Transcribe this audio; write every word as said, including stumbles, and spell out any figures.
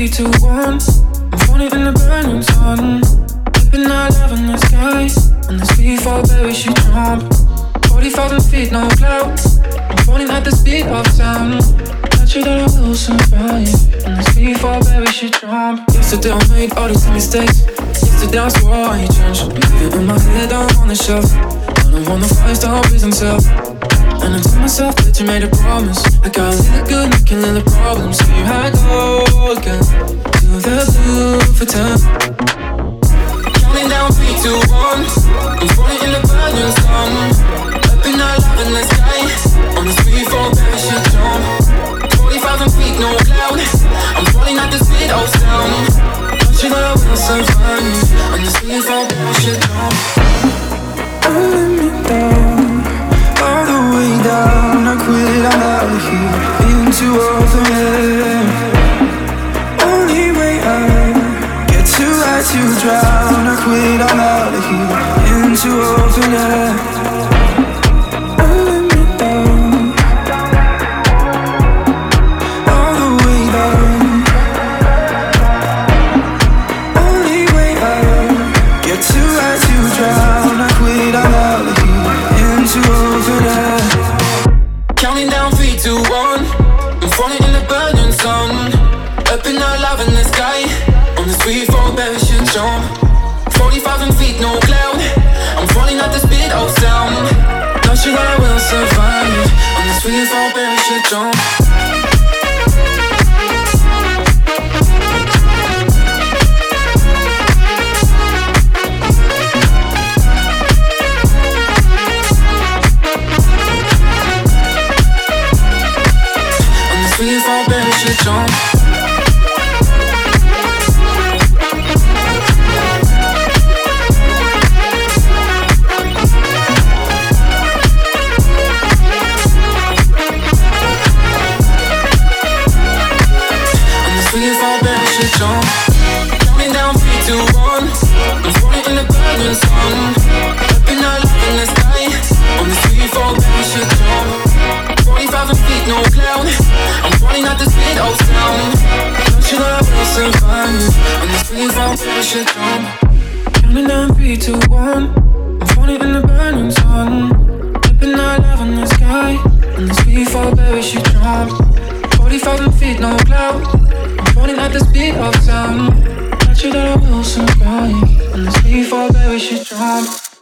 three, two, one. I'm falling in the burning sun. Flipping our love in the sky. On the speed for baby, she jump. forty thousand feet, no clouds. I'm falling at the speed of sound. Not sure that I will survive. On the speed for baby, she jump. Yesterday I made all these mistakes. Yesterday I swore I changed. Leave it in my head, I'm on the shelf. I don't wanna fight, stop prison self. And I told myself that you made a promise. I got a little good, you can little problems. So you had to go again to the blue for ten. Counting down three, two, one. I'm falling in the burning sun. Up in our love in the sky. On the street for baby shit jump. Forty thousand feet, no cloud. I'm falling at the speed of sound. Don't you know I will survive? On the street for baby shit jump. Don't let me down. All the way down, I quit, I'm out of here. Into open air. Only way out, get too high to drown. I quit, I'm out of here. Into open air. Don't let me down. All the way down. Only way out, get too high to drown. I quit, I'm out of here. Into open air. Counting down three, two, one. I'm falling in the burning sun. Up in our love in the sky. On the street for baby shit jump. Forty thousand feet, no cloud. I'm falling at the speed of sound. Not sure that I will survive. On the street for baby shit jump. Free for baby shit jump. I'm free for baby shit jump. Counting down three, two, one. I'm falling in the burning sun. Up in our love in the sky. On the street for baby shit jump. Forty thousand feet, no cloud. I'm falling at the speed of sound. Don't you know I will survive? On this free fall, baby shit jump. Counting down three, two, one. I'm falling in the burning sun. Flipping our love in the sky. On this free fall, baby shit jump. Forty thousand feet, no cloud. I'm falling at the speed of sound. Not sure that I will survive. On this free fall, baby shit jump.